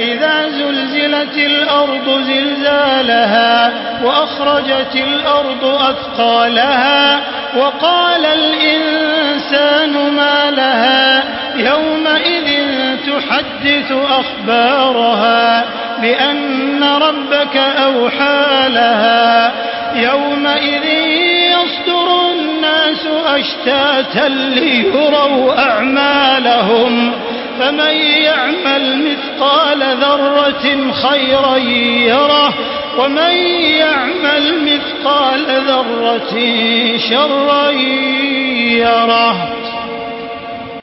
إذا زلزلت الأرض زلزالها وأخرجت الأرض أثقالها وقال الإنسان ما لها يومئذ تحدث أخبارها بأن ربك أوحى لها يومئذ يصدر الناس أشتاتا ليروا أعمالهم فمن يعمل مثقال ذرة خيرا يره ومن يعمل مثقال ذرة شرا يره.